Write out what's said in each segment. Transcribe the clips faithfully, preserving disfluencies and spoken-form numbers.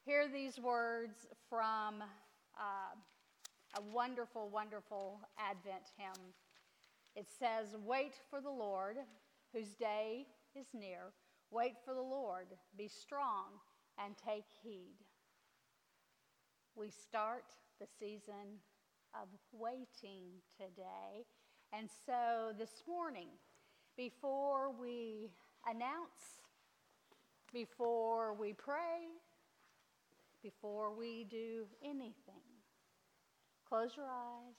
hear these words from uh, a wonderful, wonderful Advent hymn. It says, "Wait for the Lord, whose day is near. Wait for the Lord, be strong, and take heed." We start the season of waiting today. And so this morning, before we announce, before we pray, before we do anything, close your eyes.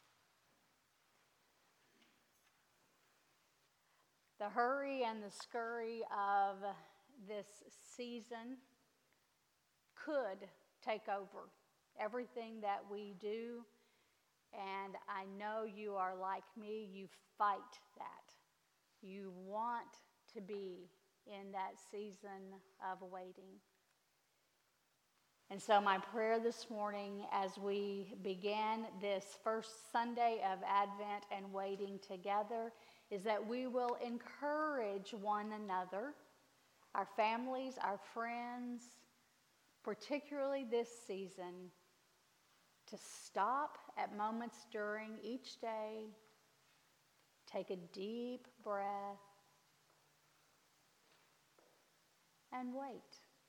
The hurry and the scurry of this season could take over everything that we do, and I know you are like me. You fight that. You want to be in that season of waiting. And so my prayer this morning as we begin this first Sunday of Advent and waiting together is that we will encourage one another, our families, our friends, particularly this season, to stop at moments during each day, take a deep breath, and wait.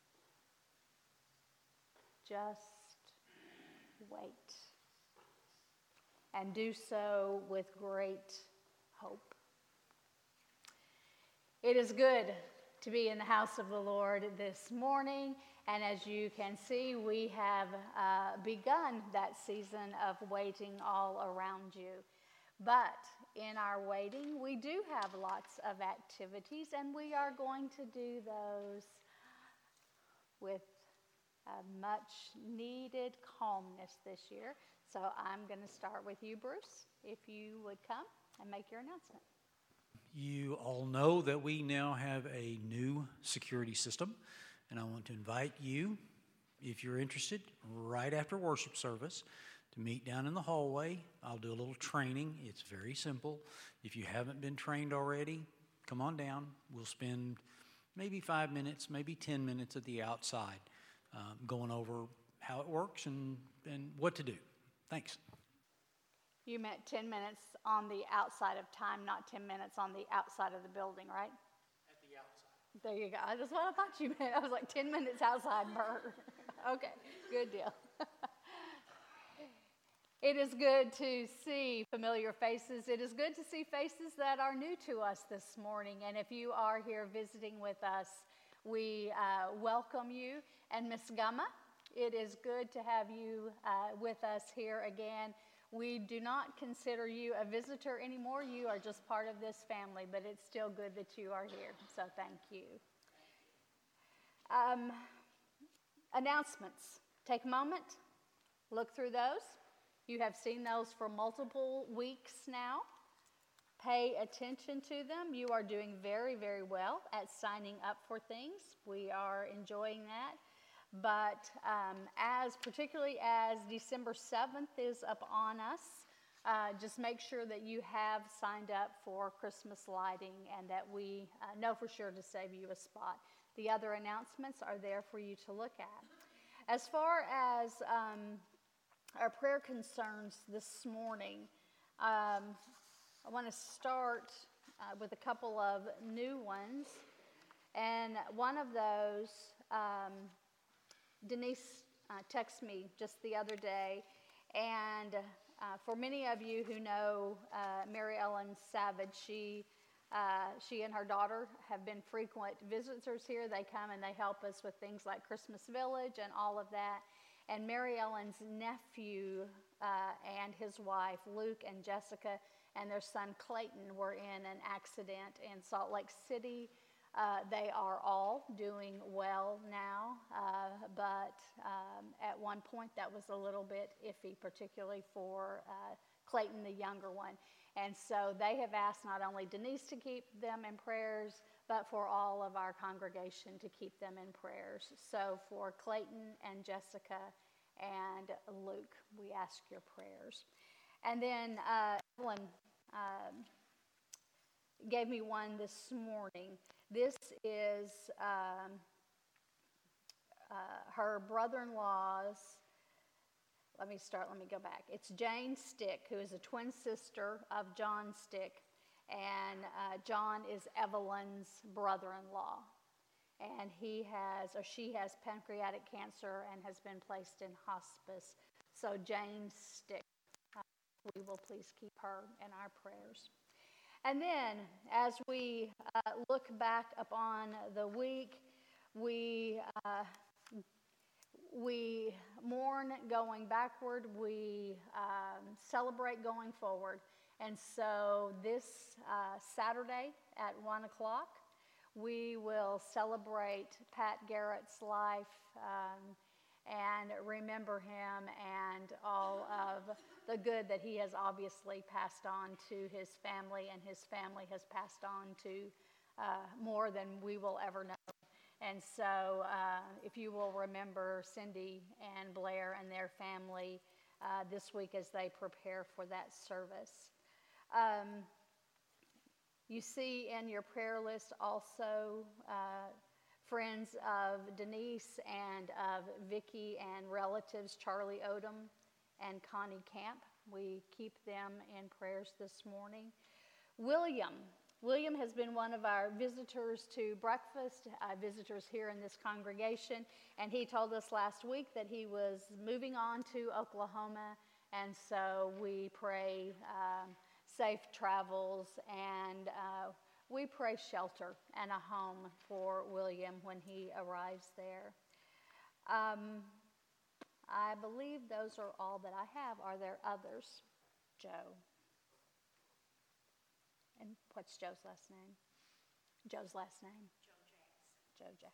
Just wait. And do so with great hope. It is good to be in the house of the Lord this morning. And as you can see, we have uh, begun that season of waiting all around you. But in our waiting, we do have lots of activities, and we are going to do those with a much needed calmness this year. So I'm going to start with you, Bruce, if you would come and make your announcement. You all know that we now have a new security system, and I want to invite you, if you're interested, right after worship service, to meet down in the hallway. I'll do a little training. It's very simple. If you haven't been trained already, come on down. We'll spend maybe five minutes, maybe ten minutes at the outside, um, going over how it works and, and what to do. Thanks. You meant ten minutes on the outside of time, not ten minutes on the outside of the building, right? At the outside. There you go. That's what I thought you meant. I was like, ten minutes outside, Bert. Okay, good deal. It is good to see familiar faces. It is good to see faces that are new to us this morning. And if you are here visiting with us, we uh, welcome you. And Miss Gumma, it is good to have you uh, with us here again. We do not consider you a visitor anymore. You are just part of this family, but it's still good that you are here. So thank you. Um, announcements. Take a moment, look through those. You have seen those for multiple weeks now. Pay attention to them. You are doing very, very well at signing up for things. We are enjoying that. But um, as particularly as December seventh is upon us, uh, just make sure that you have signed up for Christmas lighting and that we uh, know for sure to save you a spot. The other announcements are there for you to look at. As far as um, our prayer concerns this morning, um, I want to start uh, with a couple of new ones. And one of those, um, Denise uh, texted me just the other day, and uh, for many of you who know uh, Mary Ellen Savage, she uh, she and her daughter have been frequent visitors here. They come and they help us with things like Christmas Village and all of that. And Mary Ellen's nephew uh, and his wife, Luke and Jessica, and their son Clayton were in an accident in Salt Lake City. Uh, they are all doing well now, uh, but um, at one point that was a little bit iffy, particularly for uh, Clayton, the younger one. And so they have asked not only Denise to keep them in prayers, but for all of our congregation to keep them in prayers. So for Clayton and Jessica and Luke, we ask your prayers. And then uh, Evelyn um, gave me one this morning. This is um, uh, her brother-in-law's, let me start, let me go back. It's Jane Stick, who is a twin sister of John Stick, and uh, John is Evelyn's brother-in-law. And he has, or she has pancreatic cancer and has been placed in hospice. So Jane Stick, uh, we will please keep her in our prayers. And then, as we uh, look back upon the week, we uh, we mourn going backward, we um, celebrate going forward. And so this uh, Saturday at one o'clock, we will celebrate Pat Garrett's life um, and remember him and all of the good that he has obviously passed on to his family, and his family has passed on to uh, more than we will ever know. And so uh, if you will remember Cindy and Blair and their family uh, this week as they prepare for that service. Um, you see in your prayer list also uh, friends of Denise and of Vicki and relatives Charlie Odom and Connie Camp. We keep them in prayers this morning. William. William has been one of our visitors to breakfast, uh, visitors here in this congregation, and he told us last week that he was moving on to Oklahoma, and so we pray um, safe travels, and uh, we pray shelter and a home for William when he arrives there. Um, I believe those are all that I have. Are there others? Joe. And what's Joe's last name? Joe's last name? Joe Jackson. Joe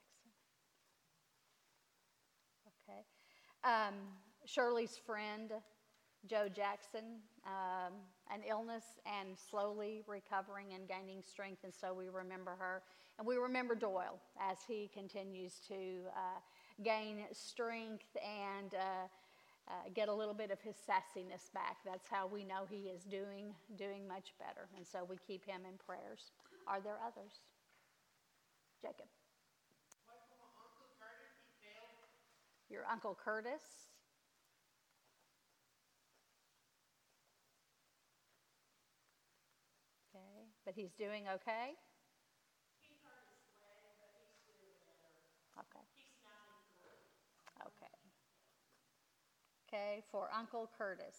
Jackson. Okay. Um, Shirley's friend, Joe Jackson, um, an illness and slowly recovering and gaining strength, and so we remember her. And we remember Doyle as he continues to uh, gain strength and uh, Uh, get a little bit of his sassiness back. That's how we know he is doing doing much better. And so we keep him in prayers. Are there others? Jacob. What from my Uncle Curtis? He fell. Your Uncle Curtis. Okay, but he's doing okay? He hurt his leg, but he's still better. Okay. He's ninety-four. Okay. Okay, for Uncle Curtis.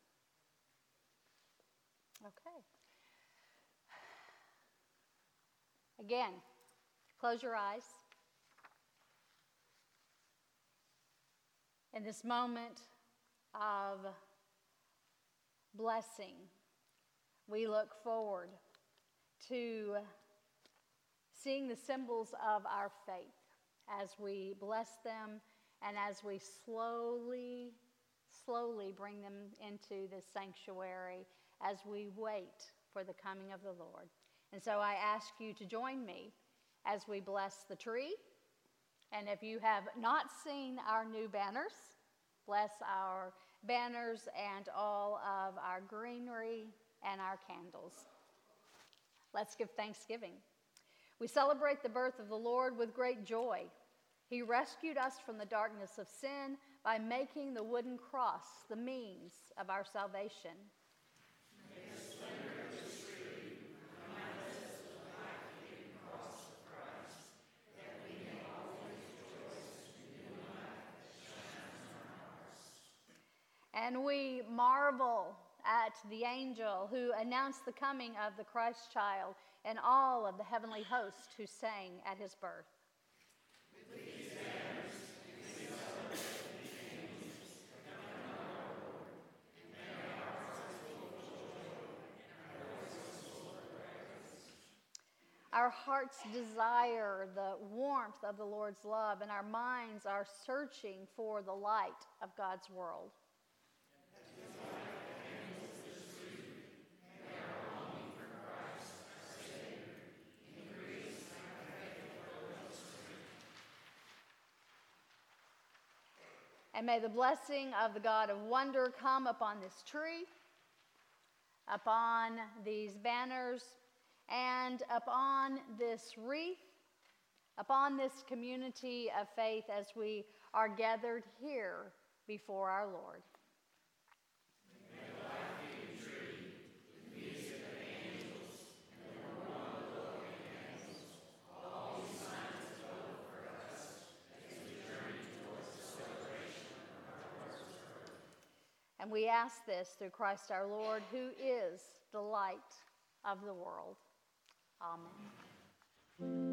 Okay. Again, close your eyes. In this moment of blessing, we look forward to seeing the symbols of our faith as we bless them and as we slowly slowly bring them into the sanctuary as we wait for the coming of the Lord. And so I ask you to join me as we bless the tree. And if you have not seen our new banners, bless our banners and all of our greenery and our candles. Let's give thanksgiving. We celebrate the birth of the Lord with great joy. He rescued us from the darkness of sin by making the wooden cross the means of our salvation. May the splendor of this tree remind us of the life-giving cross of Christ, that we may always rejoice in the new life that shines in our hearts. And we marvel at the angel who announced the coming of the Christ child and all of the heavenly host who sang at his birth. With these banners, we celebrate the angels that come on our Lord, and may our hearts be full of joy and our voices full of praise. Our hearts desire the warmth of the Lord's love, and our minds are searching for the light of God's world. And may the blessing of the God of wonder come upon this tree, upon these banners, and upon this wreath, upon upon this community of faith as we are gathered here before our Lord. And we ask this through Christ our Lord, who is the light of the world. Amen.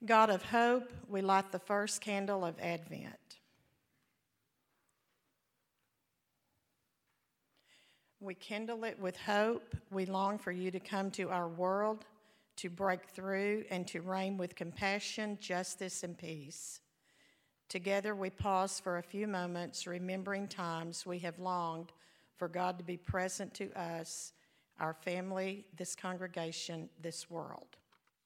God of hope, we light the first candle of Advent. We kindle it with hope. We long for you to come to our world, to break through, and to reign with compassion, justice, and peace. Together we pause for a few moments, remembering times we have longed for God to be present to us, our family, this congregation, this world.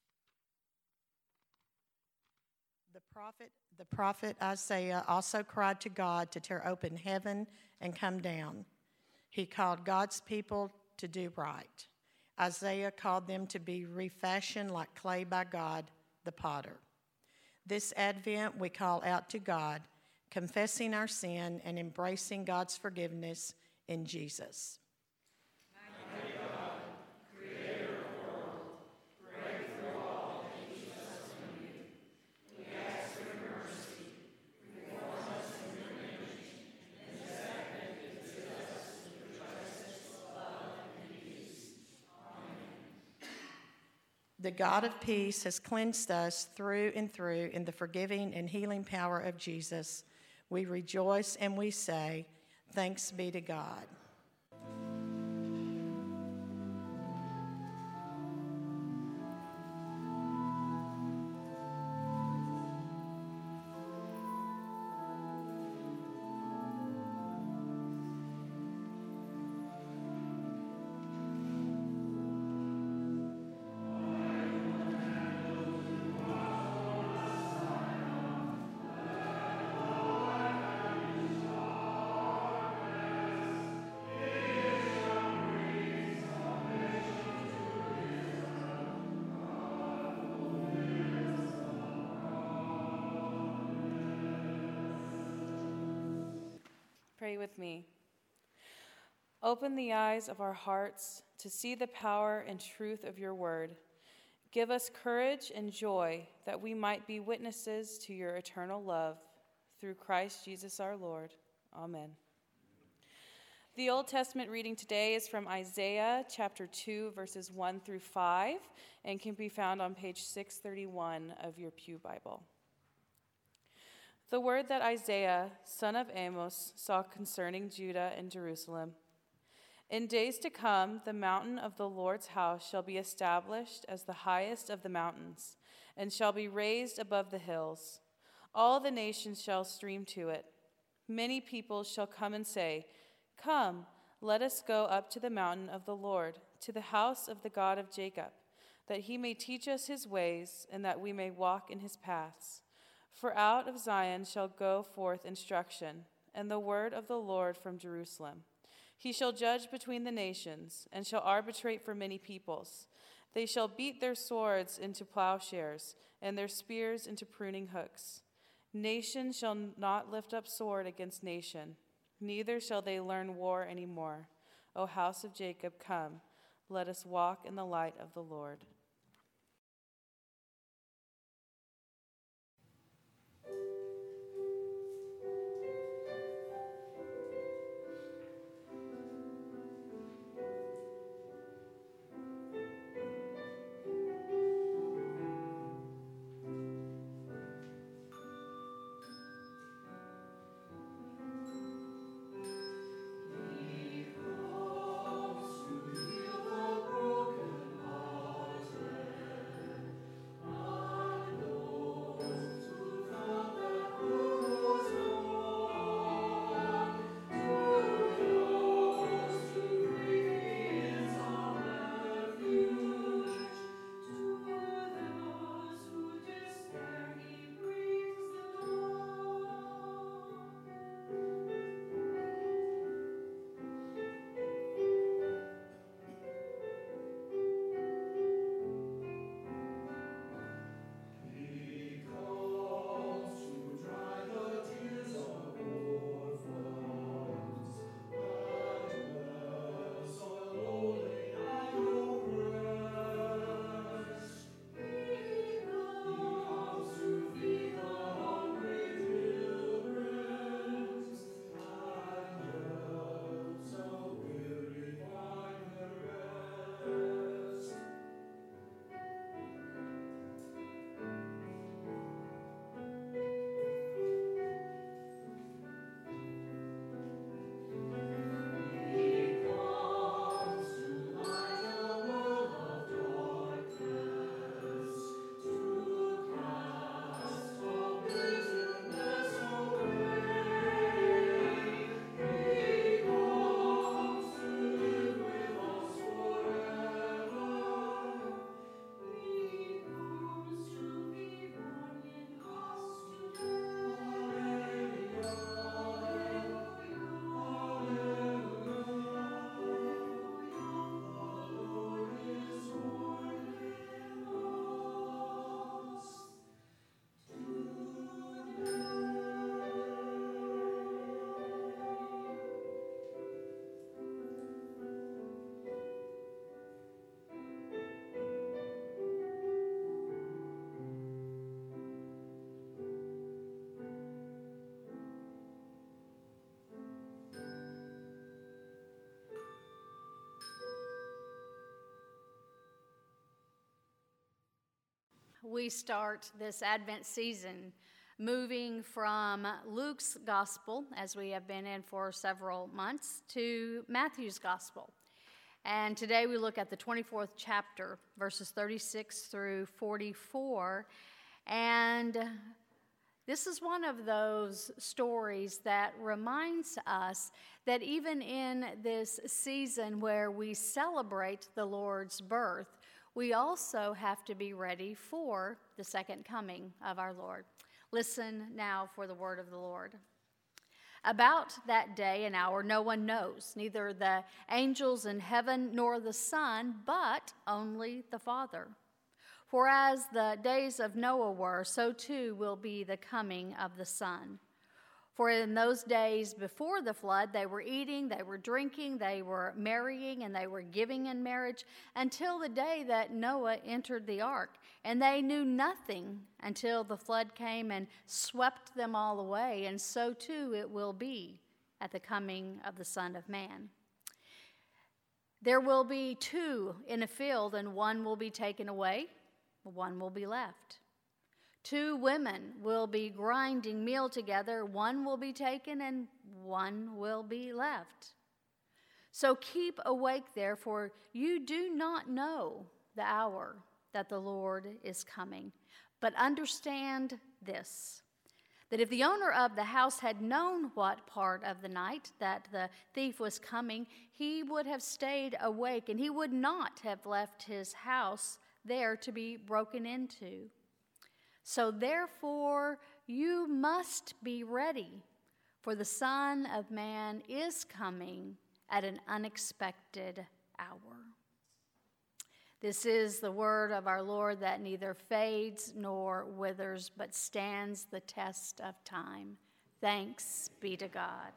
The prophet, the prophet Isaiah also cried to God to tear open heaven and come down. He called God's people to do right. Isaiah called them to be refashioned like clay by God, the potter. This Advent, we call out to God, confessing our sin and embracing God's forgiveness in Jesus. Mighty God, creator of the world, break through all that keeps us from you. We ask for your mercy, reform us in your image, and accept and visit us with justice, love, and peace. Amen. The God of peace has cleansed us through and through in the forgiving and healing power of Jesus. We rejoice and we say, thanks be to God. Pray with me. Open the eyes of our hearts to see the power and truth of your word. Give us courage and joy that we might be witnesses to your eternal love. Through Christ Jesus our Lord. Amen. The Old Testament reading today is from Isaiah chapter two, verses one through five, and can be found on page six thirty-one of your Pew Bible. The word that Isaiah, son of Amos, saw concerning Judah and Jerusalem. In days to come, the mountain of the Lord's house shall be established as the highest of the mountains, and shall be raised above the hills. All the nations shall stream to it. Many peoples shall come and say, come, let us go up to the mountain of the Lord, to the house of the God of Jacob, that he may teach us his ways, and that we may walk in his paths. For out of Zion shall go forth instruction, and the word of the Lord from Jerusalem. He shall judge between the nations, and shall arbitrate for many peoples. They shall beat their swords into plowshares, and their spears into pruning hooks. Nation shall not lift up sword against nation, neither shall they learn war any more. O house of Jacob, come, let us walk in the light of the Lord. He comes to heal the broken heart. we start this Advent season moving from Luke's gospel, as we have been in for several months, to Matthew's gospel. And today we look at the twenty-fourth chapter, verses thirty-six through forty-four. And this is one of those stories that reminds us that even in this season where we celebrate the Lord's birth, we also have to be ready for the second coming of our Lord. Listen now for the word of the Lord. About that day and hour no one knows, neither the angels in heaven nor the Son, but only the Father. For as the days of Noah were, so too will be the coming of the Son. For in those days before the flood, they were eating, they were drinking, they were marrying, and they were giving in marriage until the day that Noah entered the ark. And they knew nothing until the flood came and swept them all away. And so too it will be at the coming of the Son of Man. There will be two in a field, and one will be taken away, one will be left. Two women will be grinding meal together, one will be taken and one will be left. So keep awake, therefore, you do not know the hour that the Lord is coming. But understand this, that if the owner of the house had known what part of the night that the thief was coming, he would have stayed awake, and he would not have left his house there to be broken into. So therefore, you must be ready, for the Son of Man is coming at an unexpected hour. This is the word of our Lord that neither fades nor withers, but stands the test of time. Thanks be to God.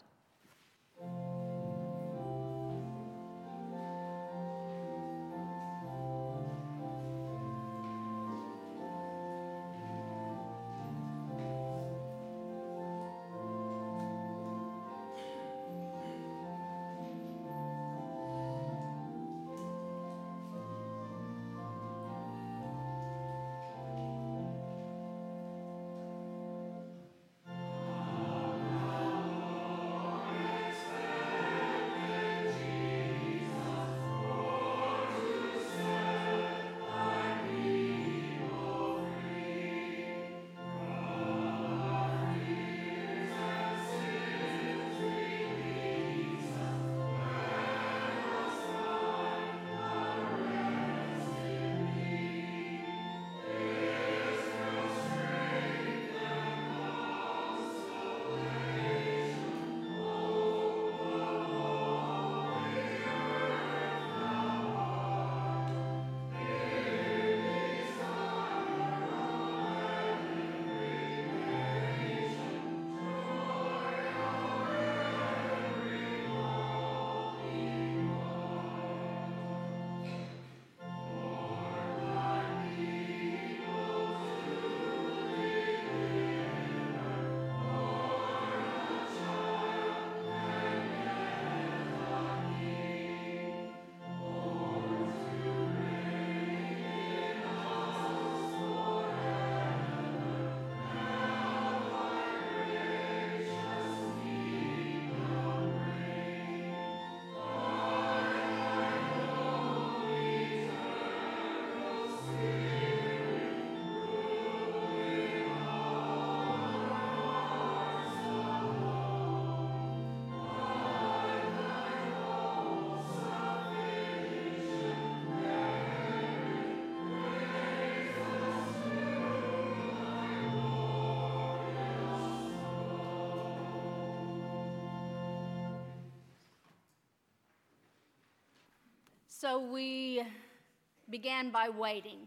So we began by waiting.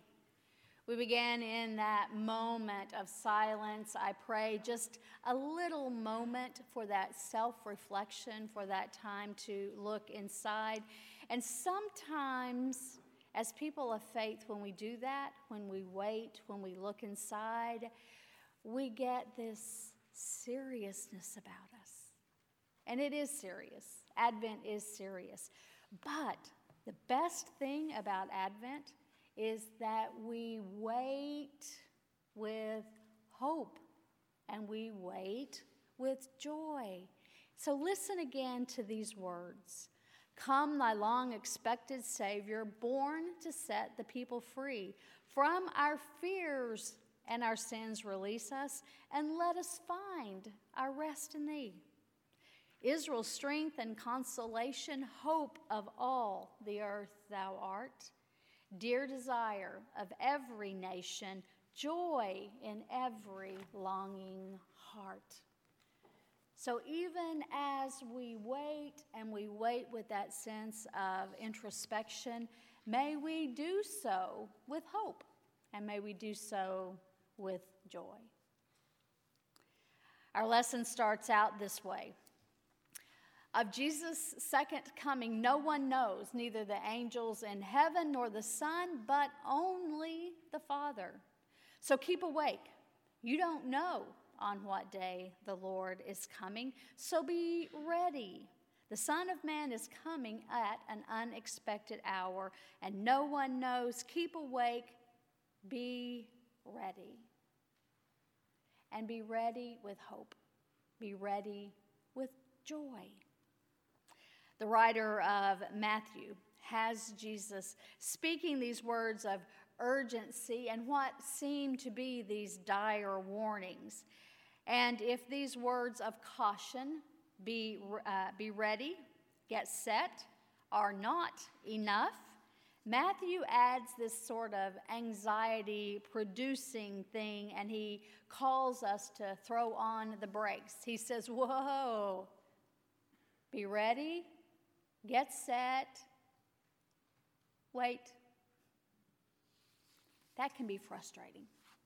We began in that moment of silence. I pray just a little moment for that self-reflection, for that time to look inside. And sometimes, as people of faith, when we do that, when we wait, when we look inside, we get this seriousness about us. And it is serious. Advent is serious. But the best thing about Advent is that we wait with hope and we wait with joy. So listen again to these words. Come, thy long-expected Savior, born to set the people free. From our fears and our sins release us, and let us find our rest in thee. Israel's strength and consolation, hope of all the earth thou art. Dear desire of every nation, joy in every longing heart. So even as we wait and we wait with that sense of introspection, may we do so with hope, and may we do so with joy. Our lesson starts out this way. Of Jesus' second coming, no one knows, neither the angels in heaven nor the Son, but only the Father. So keep awake. You don't know on what day the Lord is coming, so be ready. The Son of Man is coming at an unexpected hour, and no one knows. Keep awake, be ready. And be ready with hope. Be ready with joy. The writer of Matthew has Jesus speaking these words of urgency and what seem to be these dire warnings. And if these words of caution, be, uh, be ready, get set, are not enough, Matthew adds this sort of anxiety-producing thing, and he calls us to throw on the brakes. He says, whoa, be ready, get set, wait. That can be frustrating.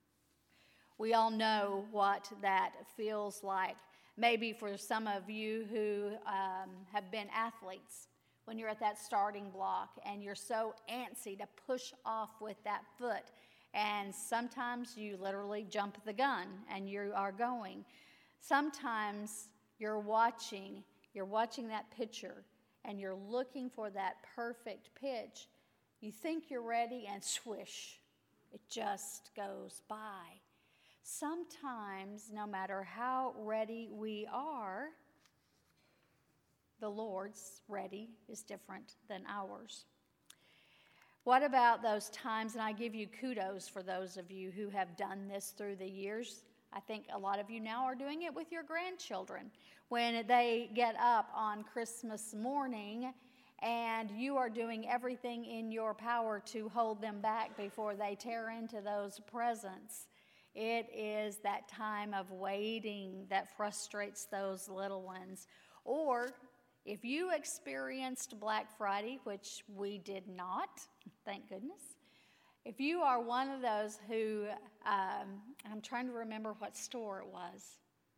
We all know what that feels like. Maybe for some of you who um, have been athletes, when you're at that starting block and you're so antsy to push off with that foot, and sometimes you literally jump the gun and you are going. Sometimes you're watching, you're watching that pitcher and you're looking for that perfect pitch. You think you're ready and swish, it just goes by. Sometimes, no matter how ready we are, the Lord's ready is different than ours. What about those times, and I give you kudos for those of you who have done this through the years. I think a lot of you now are doing it with your grandchildren. When they get up on Christmas morning and you are doing everything in your power to hold them back before they tear into those presents. It is that time of waiting that frustrates those little ones. Or if you experienced Black Friday, which we did not, thank goodness, if you are one of those who, um, I'm trying to remember what store it was.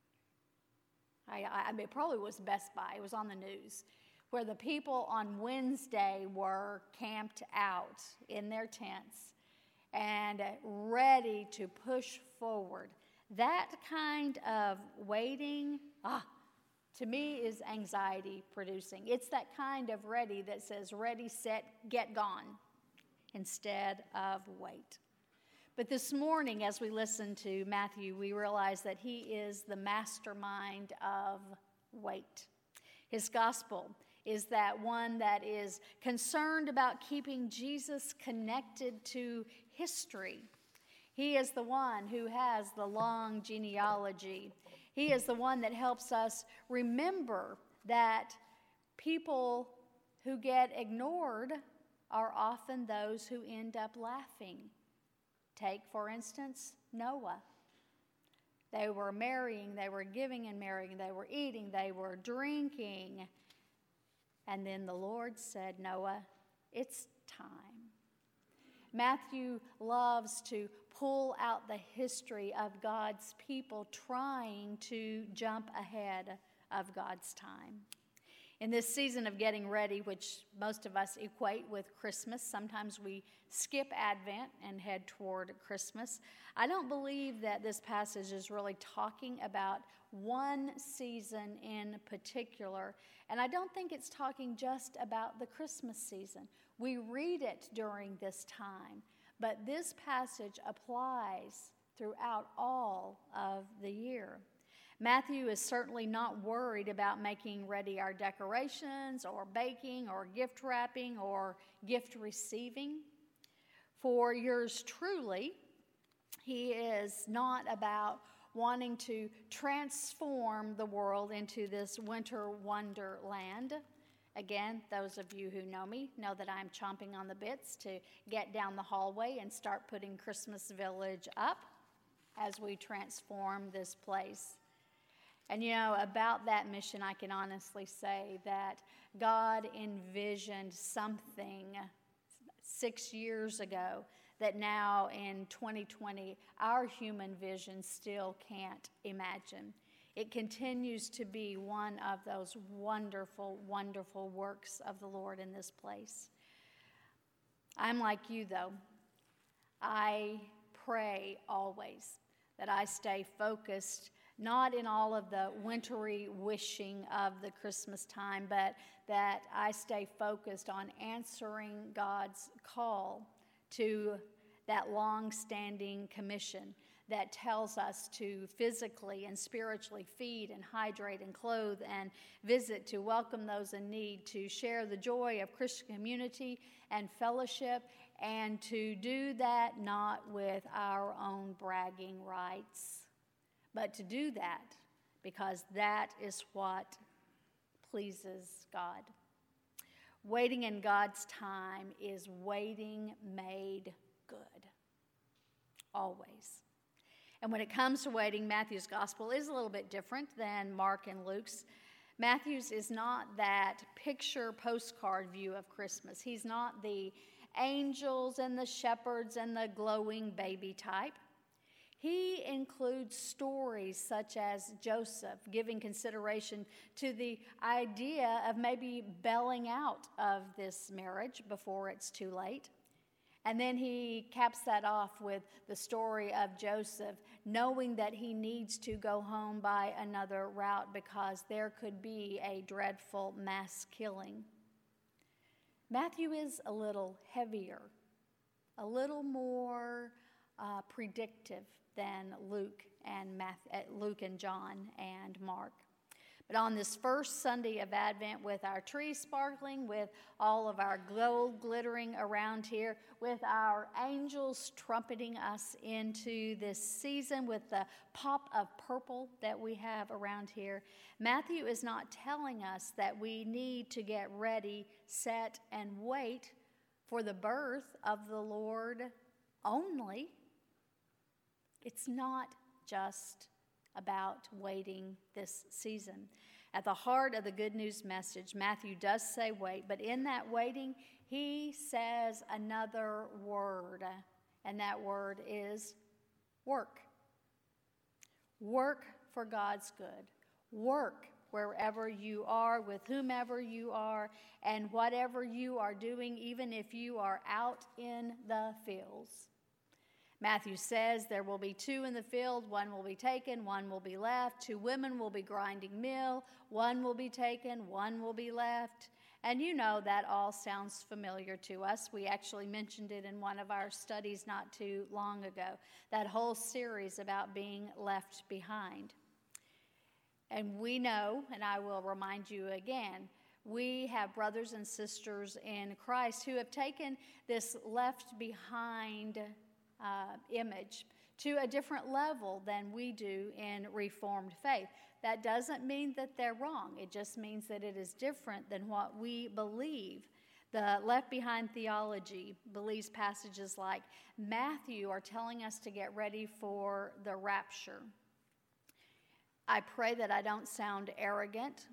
I, I, I mean, it probably was Best Buy. It was on the news, where the people on Wednesday were camped out in their tents and ready to push forward. That kind of waiting, ah, to me is anxiety producing. It's that kind of ready that says ready, set, get gone, instead of wait. But this morning, as we listen to Matthew, we realize that he is the mastermind of wait. His gospel is that one that is concerned about keeping Jesus connected to history. He is the one who has the long genealogy. He is the one that helps us remember that people who get ignored are often those who end up laughing. Take, for instance, Noah. They were marrying, they were giving and marrying, they were eating, they were drinking. And then the Lord said, Noah, it's time. Matthew loves to pull out the history of God's people trying to jump ahead of God's time. In this season of getting ready, which most of us equate with Christmas, sometimes we skip Advent and head toward Christmas. I don't believe that this passage is really talking about one season in particular, and I don't think it's talking just about the Christmas season. We read it during this time, but this passage applies throughout all of the year. Matthew is certainly not worried about making ready our decorations or baking or gift wrapping or gift receiving. For yours truly, he is not about wanting to transform the world into this winter wonderland. Again, those of you who know me know that I'm chomping on the bits to get down the hallway and start putting Christmas Village up as we transform this place. And you know, about that mission, I can honestly say that God envisioned something six years ago that now in twenty twenty, our human vision still can't imagine. It continues to be one of those wonderful, wonderful works of the Lord in this place. I'm like you, though. I pray always that I stay focused, not in all of the wintry wishing of the Christmas time, but that I stay focused on answering God's call to that long-standing commission that tells us to physically and spiritually feed and hydrate and clothe and visit, to welcome those in need, to share the joy of Christian community and fellowship, and to do that not with our own bragging rights, but to do that because that is what pleases God. Waiting in God's time is waiting made good, always. And when it comes to waiting, Matthew's gospel is a little bit different than Mark and Luke's. Matthew's is not that picture postcard view of Christmas. He's not the angels and the shepherds and the glowing baby type. He includes stories such as Joseph giving consideration to the idea of maybe bailing out of this marriage before it's too late. And then he caps that off with the story of Joseph knowing that he needs to go home by another route because there could be a dreadful mass killing. Matthew is a little heavier, a little more uh, predictive than Luke and Matthew, Luke and John and Mark. But on this first Sunday of Advent, with our trees sparkling, with all of our gold glittering around here, with our angels trumpeting us into this season, with the pop of purple that we have around here, Matthew is not telling us that we need to get ready, set, and wait for the birth of the Lord only. It's not just about waiting this season. At the heart of the good news message, Matthew does say wait, but in that waiting, he says another word, and that word is work. Work for God's good. Work wherever you are, with whomever you are, and whatever you are doing, even if you are out in the fields. Matthew says there will be two in the field, one will be taken, one will be left. Two women will be grinding meal, one will be taken, one will be left. And you know that all sounds familiar to us. We actually mentioned it in one of our studies not too long ago, that whole series about being left behind. And we know, and I will remind you again, we have brothers and sisters in Christ who have taken this left behind Uh, image to a different level than we do in Reformed faith. That doesn't mean that they're wrong. It just means that it is different than what we believe. The Left Behind theology believes passages like Matthew are telling us to get ready for the rapture. I pray that I don't sound arrogant,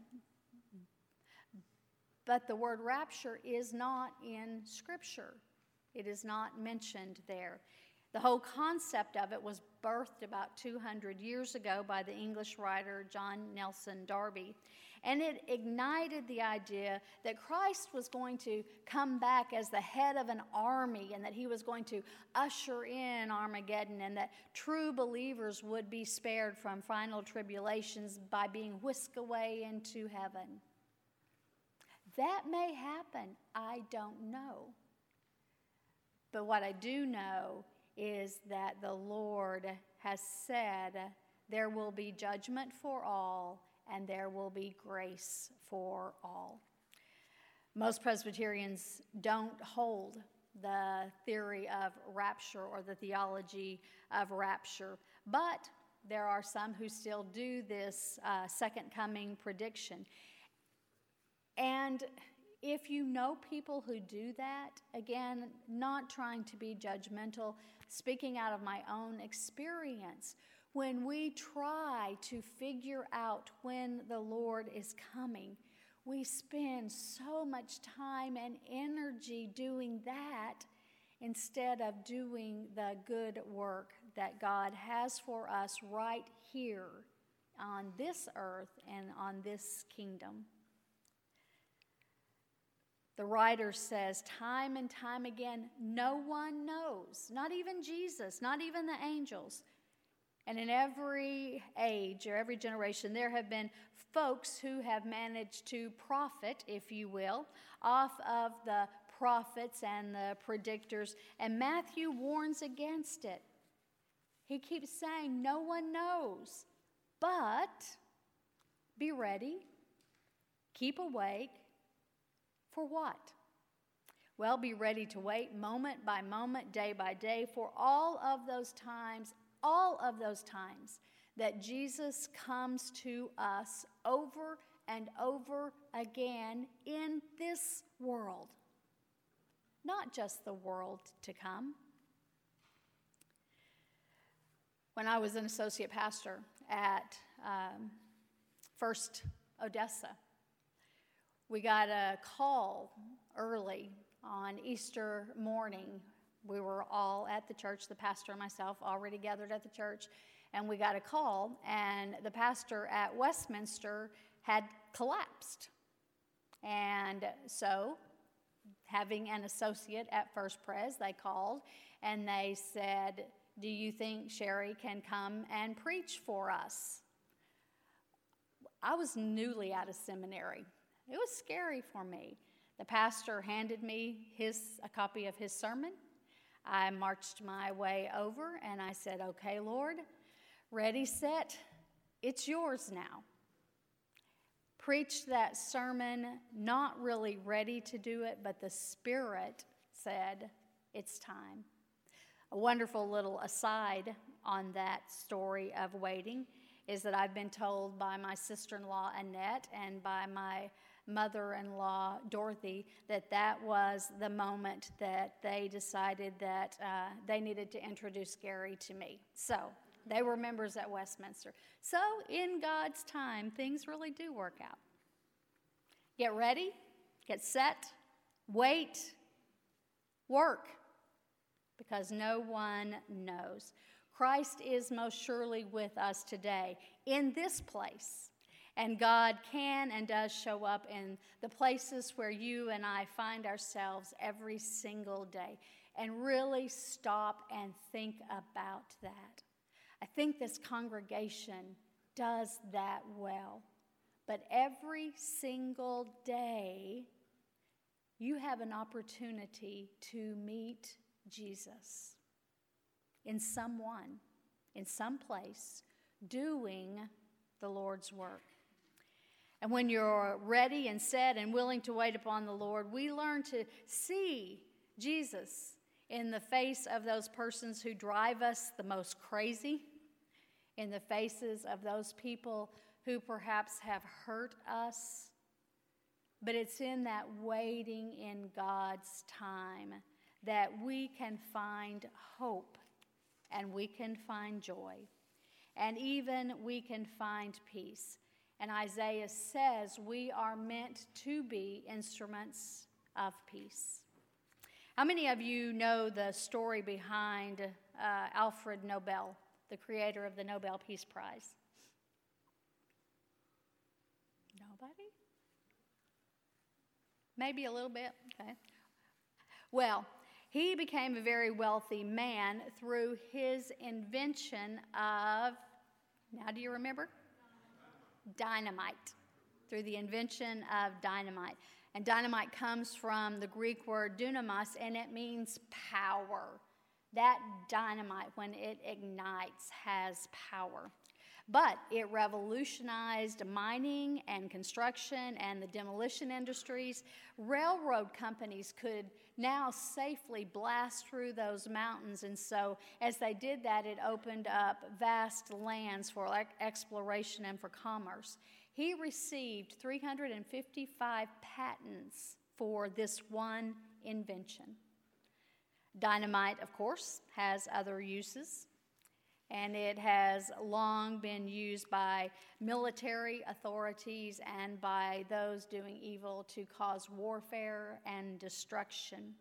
but the word rapture is not in Scripture. It is not mentioned there. The whole concept of it was birthed about two hundred years ago by the English writer John Nelson Darby. And it ignited the idea that Christ was going to come back as the head of an army and that he was going to usher in Armageddon and that true believers would be spared from final tribulations by being whisked away into heaven. That may happen. I don't know. But what I do know is that the Lord has said there will be judgment for all and there will be grace for all. Most Presbyterians don't hold the theory of rapture or the theology of rapture, but there are some who still do this uh, second coming prediction. And if you know people who do that, again, not trying to be judgmental, speaking out of my own experience, when we try to figure out when the Lord is coming, we spend so much time and energy doing that instead of doing the good work that God has for us right here on this earth and on this kingdom. The writer says time and time again, no one knows, not even Jesus, not even the angels. And in every age or every generation, there have been folks who have managed to profit, if you will, off of the prophets and the predictors. And Matthew warns against it. He keeps saying, no one knows, but be ready, keep awake. For what? Well, be ready to wait moment by moment, day by day, for all of those times, all of those times that Jesus comes to us over and over again in this world, not just the world to come. When I was an associate pastor at um, First Odessa, we got a call early on Easter morning. We were all at the church, the pastor and myself, already gathered at the church, and we got a call, and the pastor at Westminster had collapsed. And so, having an associate at First Pres, they called, and they said, do you think Sherry can come and preach for us? I was newly out of seminary. It was scary for me. The pastor handed me his a copy of his sermon. I marched my way over and I said, okay, Lord, ready, set, it's yours now. Preached that sermon, not really ready to do it, but the Spirit said, it's time. A wonderful little aside on that story of waiting is that I've been told by my sister-in-law Annette and by my mother-in-law Dorothy that that was the moment that they decided that uh, they needed to introduce Gary to me. So they were members at Westminster. So in God's time, things really do work out. Get ready, get set, wait, work, because no one knows. Christ is most surely with us today in this place. And God can and does show up in the places where you and I find ourselves every single day. And really stop and think about that. I think this congregation does that well. But every single day, you have an opportunity to meet Jesus in someone, in some place, doing the Lord's work. And when you're ready and set and willing to wait upon the Lord, we learn to see Jesus in the face of those persons who drive us the most crazy, in the faces of those people who perhaps have hurt us. But it's in that waiting in God's time that we can find hope and we can find joy and even we can find peace. And Isaiah says we are meant to be instruments of peace. How many of you know the story behind uh, Alfred Nobel, the creator of the Nobel Peace Prize? Nobody? Maybe a little bit, okay. Well, he became a very wealthy man through his invention of, now do you remember? Dynamite. through the invention of dynamite. And dynamite comes from the Greek word dunamis, and it means power. That dynamite, when it ignites, has power. But it revolutionized mining and construction and the demolition industries. Railroad companies could now safely blast through those mountains, and so as they did that, it opened up vast lands for exploration and for commerce. He received three hundred fifty-five patents for this one invention. Dynamite, of course, has other uses, and it has long been used by military authorities and by those doing evil to cause warfare and destruction.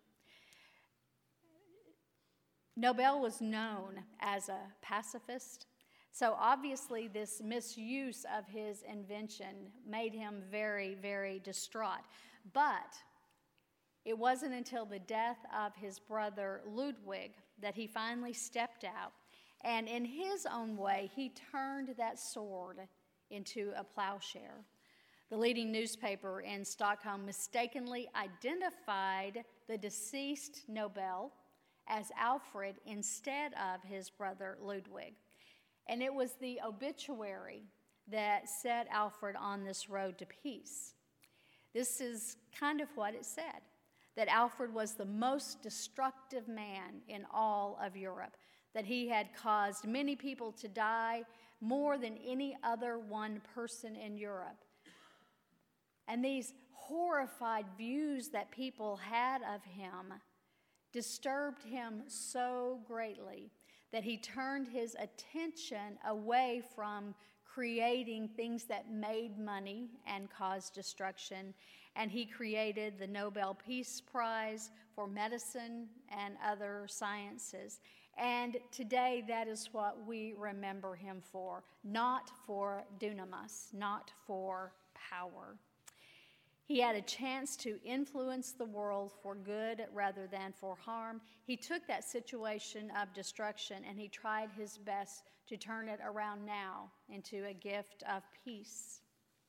Nobel was known as a pacifist, so obviously this misuse of his invention made him very, very distraught. But it wasn't until the death of his brother Ludwig that he finally stepped out, and in his own way, he turned that sword into a plowshare. The leading newspaper in Stockholm mistakenly identified the deceased Nobel as Alfred instead of his brother Ludwig. And it was the obituary that set Alfred on this road to peace. This is kind of what it said, that Alfred was the most destructive man in all of Europe, that he had caused many people to die, more than any other one person in Europe. And these horrified views that people had of him disturbed him so greatly that he turned his attention away from creating things that made money and caused destruction, and he created the Nobel Peace Prize for medicine and other sciences. And today, that is what we remember him for, not for dunamis, not for power. He had a chance to influence the world for good rather than for harm. He took that situation of destruction and he tried his best to turn it around now into a gift of peace.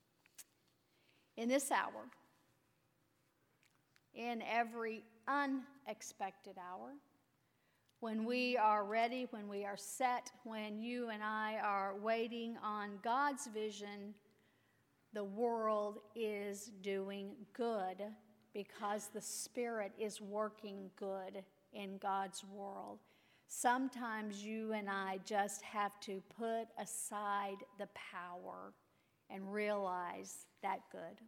In this hour, in every unexpected hour, when we are ready, when we are set, when you and I are waiting on God's vision, the world is doing good because the Spirit is working good in God's world. Sometimes you and I just have to put aside the power and realize that good.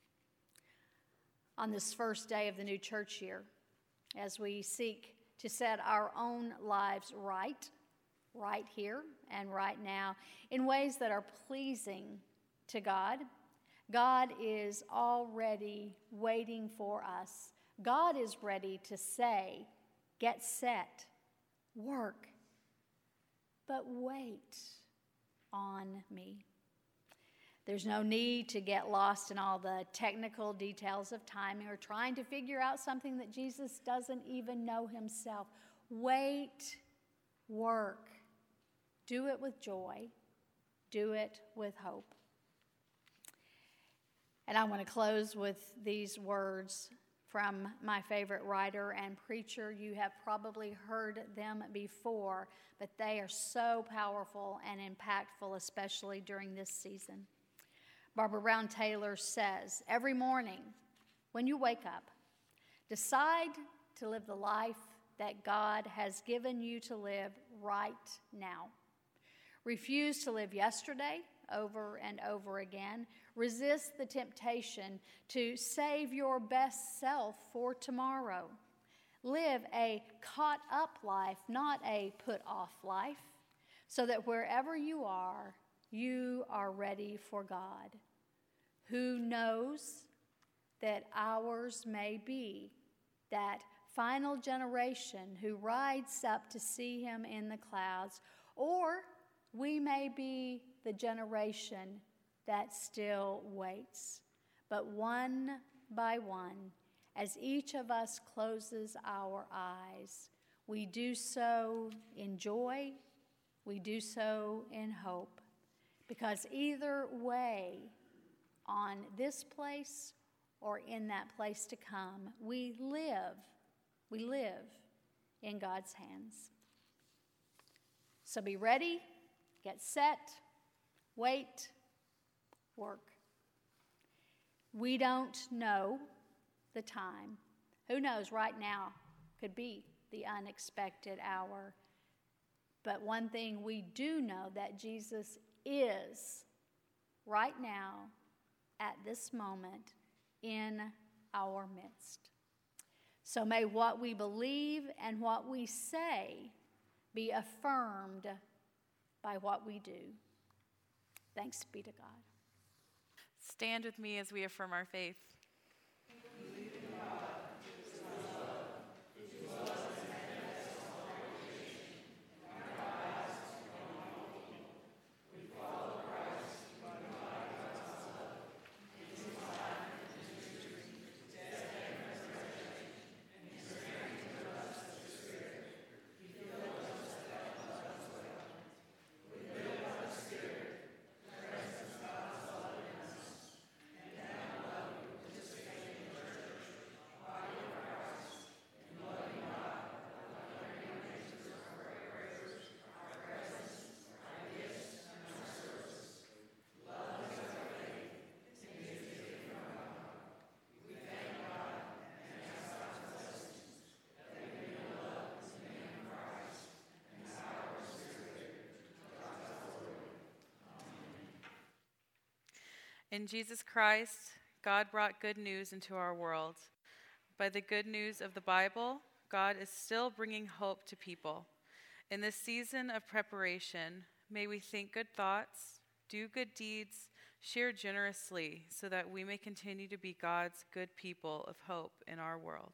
On this first day of the new church year, as we seek to set our own lives right, right here and right now, in ways that are pleasing to God, God is already waiting for us. God is ready to say, get set, work, but wait on me. There's no need to get lost in all the technical details of timing or trying to figure out something that Jesus doesn't even know himself. Wait, work, do it with joy, do it with hope. And I want to close with these words from my favorite writer and preacher. You have probably heard them before, but they are so powerful and impactful, especially during this season. Barbara Brown Taylor says, every morning when you wake up, decide to live the life that God has given you to live right now. Refuse to live yesterday over and over again. Resist the temptation to save your best self for tomorrow. Live a caught-up life, not a put-off life, so that wherever you are, you are ready for God. Who knows that ours may be that final generation who rides up to see him in the clouds, or we may be the generation that still waits. But one by one, as each of us closes our eyes, we do so in joy, we do so in hope, because either way, on this place or in that place to come. We live, we live in God's hands. So be ready, get set, wait, work. We don't know the time. Who knows, right now could be the unexpected hour. But one thing we do know, that Jesus is right now, at this moment, in our midst. So may what we believe and what we say be affirmed by what we do. Thanks be to God. Stand with me as we affirm our faith. In Jesus Christ, God brought good news into our world. By the good news of the Bible, God is still bringing hope to people. In this season of preparation, may we think good thoughts, do good deeds, share generously, so that we may continue to be God's good people of hope in our world.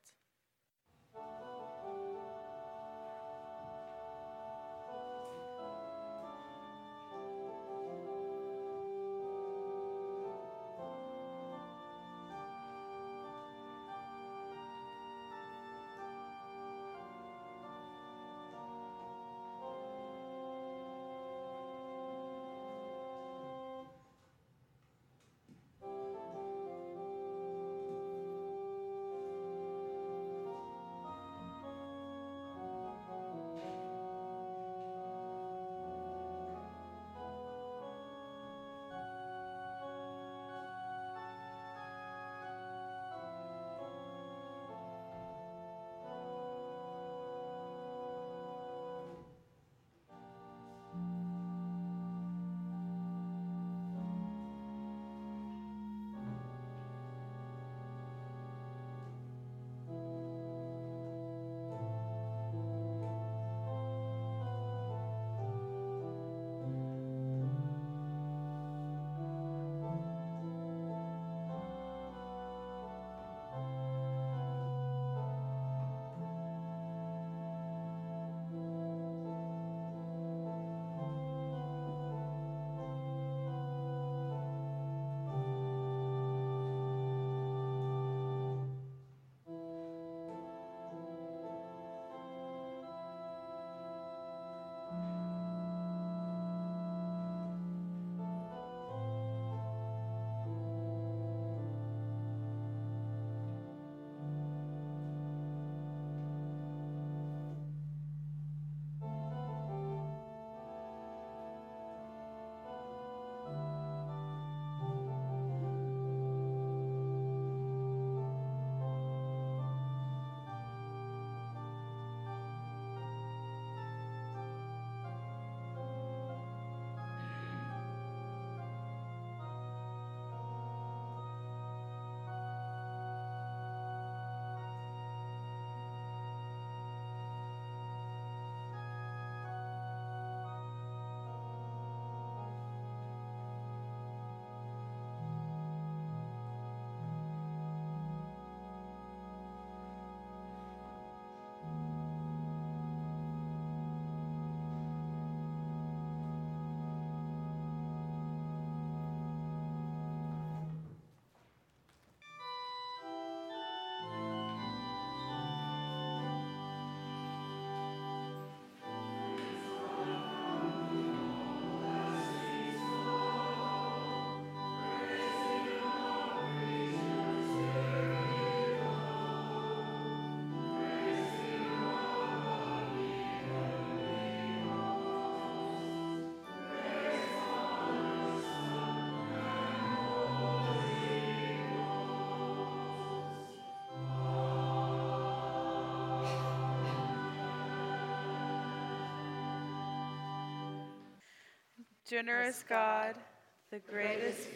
Generous God, the greatest.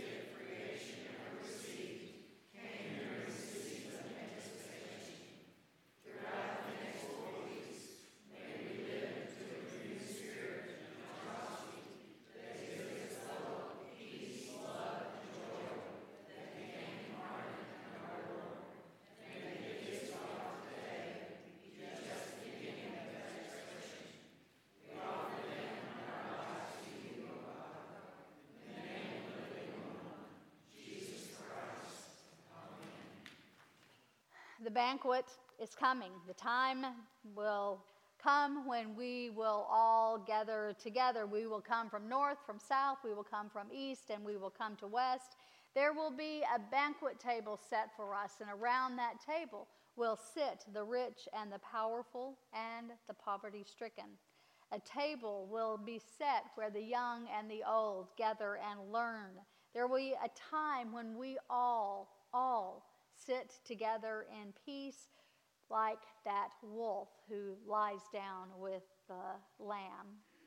The banquet is coming. The time will come when we will all gather together. We will come from north, from south, we will come from east, and we will come to west. There will be a banquet table set for us, and around that table will sit the rich and the powerful and the poverty-stricken. A table will be set where the young and the old gather and learn. There will be a time when we all, all sit together in peace, like that wolf who lies down with the lamb.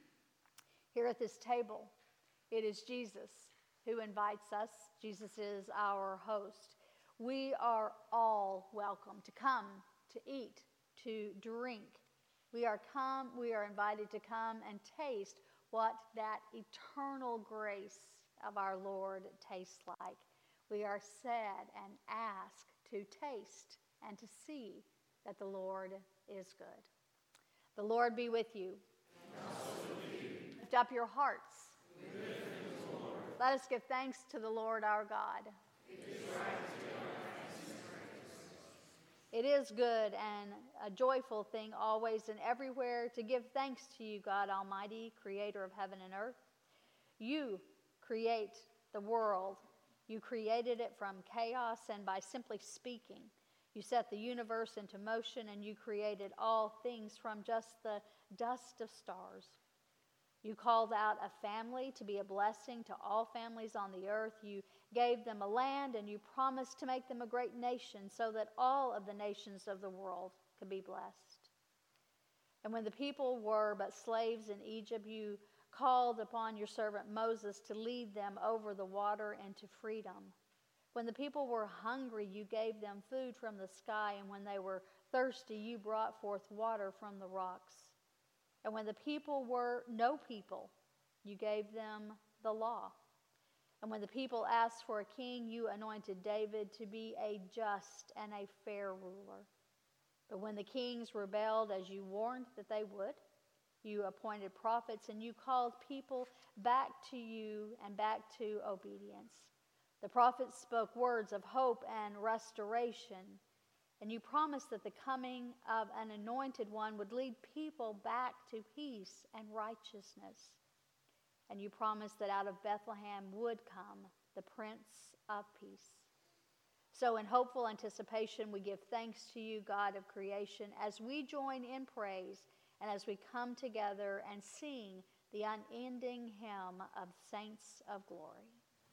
Here at this table, it is Jesus who invites us. Jesus is our host. We are all welcome to come, to eat, to drink. We are come, we are invited to come and taste what that eternal grace of our Lord tastes like. We are said and asked to taste and to see that the Lord is good. The Lord be with you. And also with you. Lift up your hearts. We lift them to the Lord. Let us give thanks to the Lord our God. It is right to give our thanks and praise. It is good and a joyful thing always and everywhere to give thanks to you, God Almighty, creator of heaven and earth. You create the world. You created it from chaos, and by simply speaking, you set the universe into motion, and you created all things from just the dust of stars. You called out a family to be a blessing to all families on the earth. You gave them a land, and you promised to make them a great nation so that all of the nations of the world could be blessed. And when the people were but slaves in Egypt, you called upon your servant Moses to lead them over the water into freedom. When the people were hungry, you gave them food from the sky, and when they were thirsty, you brought forth water from the rocks. And when the people were no people, you gave them the law. And when the people asked for a king, you anointed David to be a just and a fair ruler. But when the kings rebelled, as you warned that they would, you appointed prophets, and you called people back to you and back to obedience. The prophets spoke words of hope and restoration, and you promised that the coming of an anointed one would lead people back to peace and righteousness. And you promised that out of Bethlehem would come the Prince of Peace. So in hopeful anticipation, we give thanks to you, God of creation, as we join in praise and as we come together and sing the unending hymn of Saints of Glory.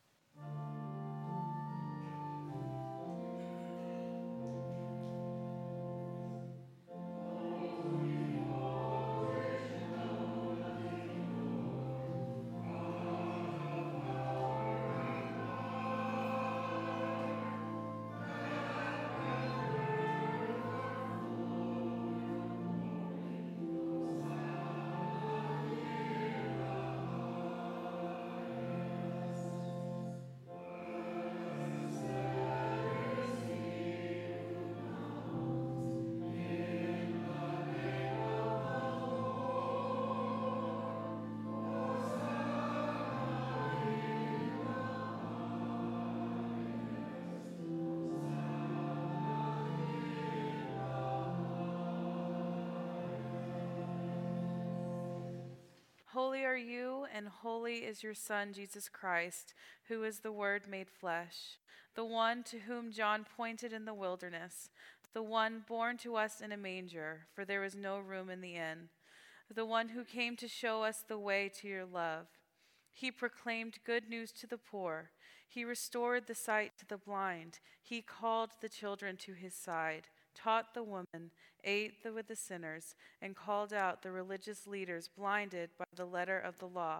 Holy are you, and holy is your Son, Jesus Christ, who is the Word made flesh, the one to whom John pointed in the wilderness, the one born to us in a manger, for there was no room in the inn, the one who came to show us the way to your love. He proclaimed good news to the poor. He restored the sight to the blind. He called the children to his side, taught the woman, ate the, with the sinners, and called out the religious leaders blinded by the letter of the law.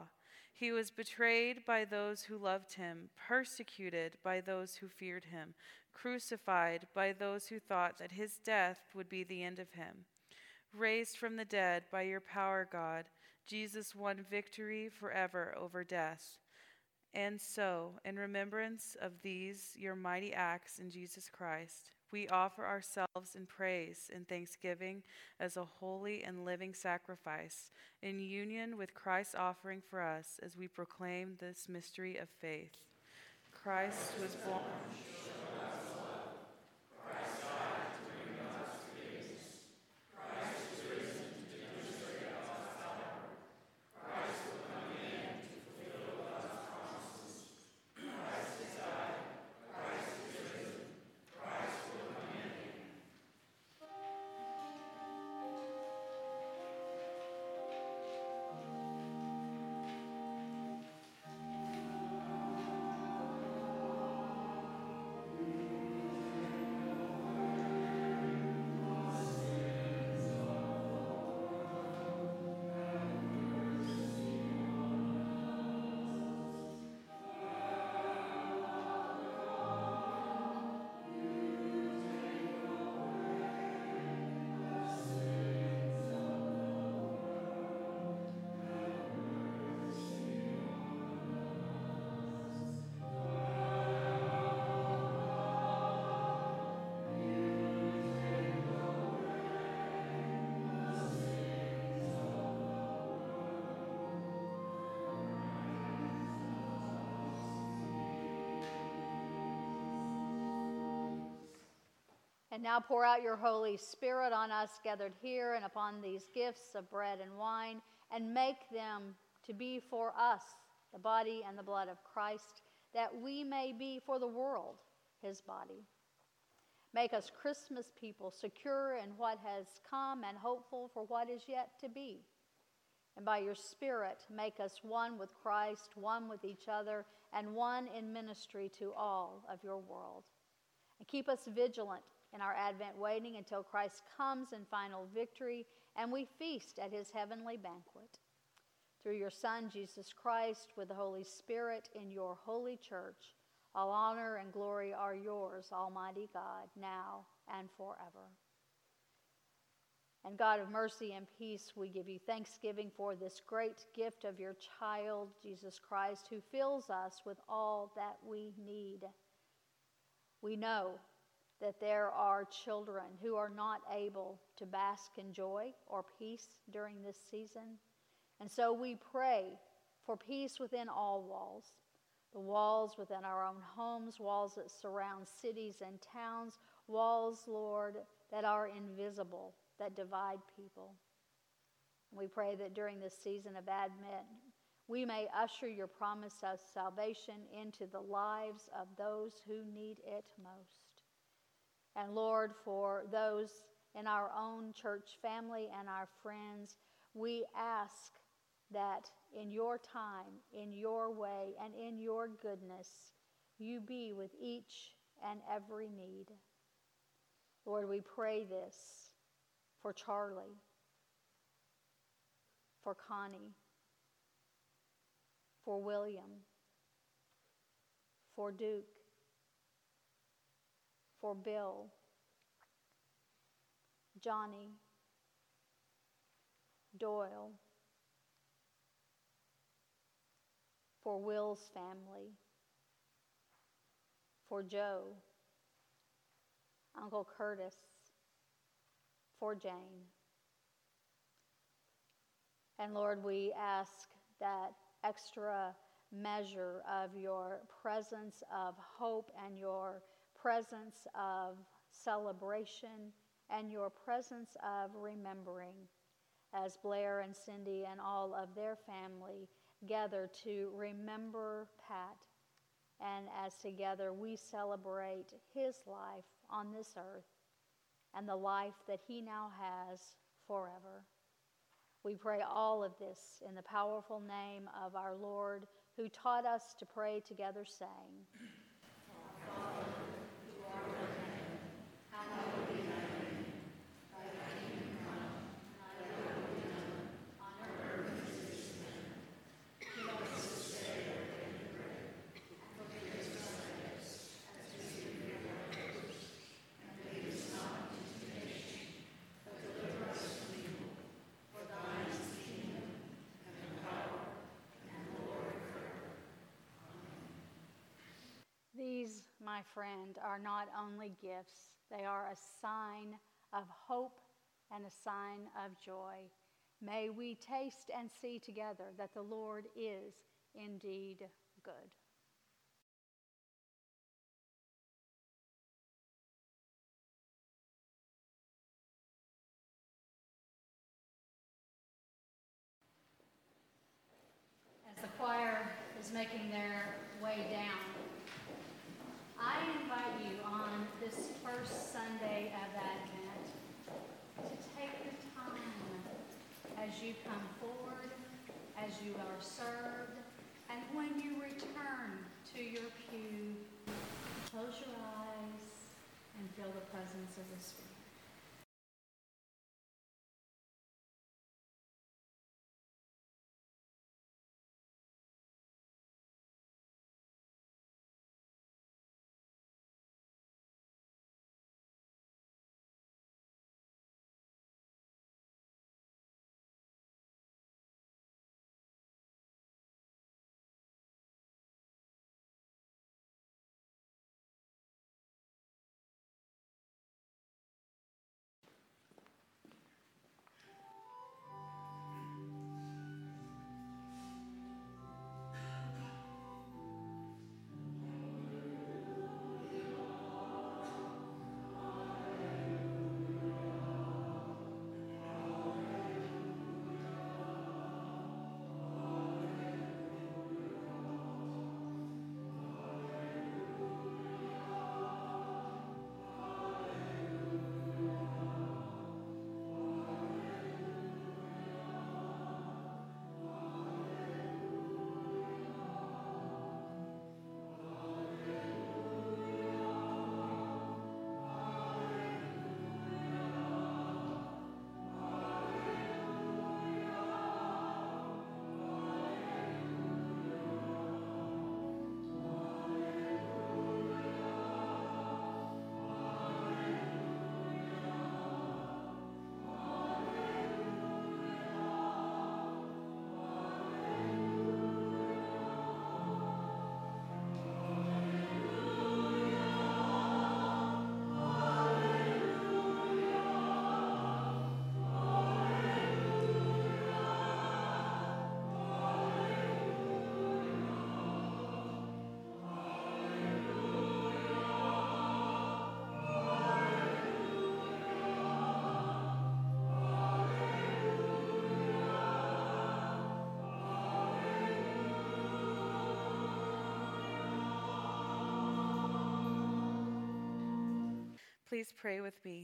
He was betrayed by those who loved him, persecuted by those who feared him, crucified by those who thought that his death would be the end of him. Raised from the dead by your power, God, Jesus won victory forever over death. And so, in remembrance of these, your mighty acts in Jesus Christ, we offer ourselves in praise and thanksgiving as a holy and living sacrifice, in union with Christ's offering for us as we proclaim this mystery of faith. Christ was born. And now pour out your Holy Spirit on us gathered here and upon these gifts of bread and wine, and make them to be for us the body and the blood of Christ, that we may be for the world his body. Make us Christmas people, secure in what has come and hopeful for what is yet to be. And by your Spirit, make us one with Christ, one with each other, and one in ministry to all of your world. And keep us vigilant in our Advent waiting until Christ comes in final victory and we feast at his heavenly banquet. Through your Son, Jesus Christ, with the Holy Spirit in your holy church, all honor and glory are yours, Almighty God, now and forever. And God of mercy and peace, we give you thanksgiving for this great gift of your child, Jesus Christ, who fills us with all that we need. We know that there are children who are not able to bask in joy or peace during this season. And so we pray for peace within all walls, the walls within our own homes, walls that surround cities and towns, walls, Lord, that are invisible, that divide people. And we pray that during this season of Advent, we may usher your promise of salvation into the lives of those who need it most. And Lord, for those in our own church family and our friends, we ask that in your time, in your way, and in your goodness, you be with each and every need. Lord, we pray this for Charlie, for Connie, for William, for Duke, for Bill, Johnny, Doyle, for Will's family, for Joe, Uncle Curtis, for Jane. And Lord, we ask that extra measure of your presence of hope and your presence of celebration and your presence of remembering as Blair and Cindy and all of their family gather to remember Pat, and as together we celebrate his life on this earth and the life that he now has forever. We pray all of this in the powerful name of our Lord, who taught us to pray together, saying, Our Father, who art in heaven, hallowed be thy name. Thy kingdom come, thy will be done, on earth as it is in heaven. Give us my friend, are not only gifts, they are a sign of hope and a sign of joy. May we taste and see together that the Lord is indeed good. As the choir is making their way down, I invite you on this first Sunday of Advent to take the time as you come forward, as you are served, and when you return to your pew, close your eyes and feel the presence of the Spirit. Please pray with me.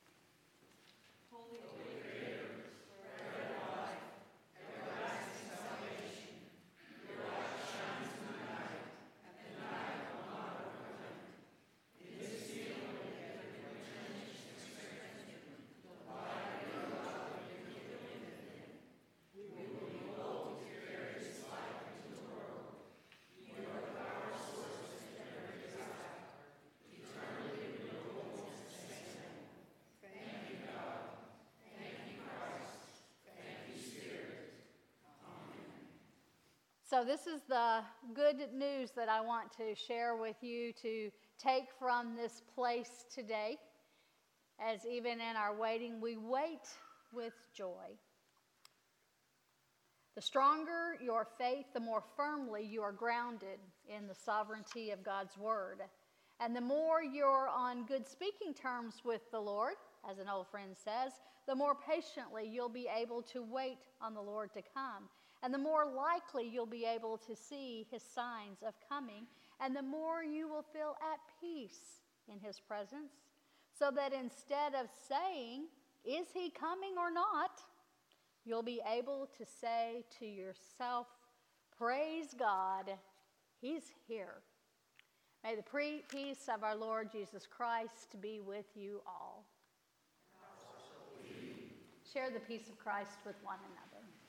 So this is the good news that I want to share with you to take from this place today. As even in our waiting, we wait with joy. The stronger your faith, the more firmly you are grounded in the sovereignty of God's word. And the more you're on good speaking terms with the Lord, as an old friend says, the more patiently you'll be able to wait on the Lord to come. And the more likely you'll be able to see his signs of coming, and the more you will feel at peace in his presence, so that instead of saying, is he coming or not, you'll be able to say to yourself, praise God, he's here. May the pre- peace of our Lord Jesus Christ be with you all. Share the peace of Christ with one another.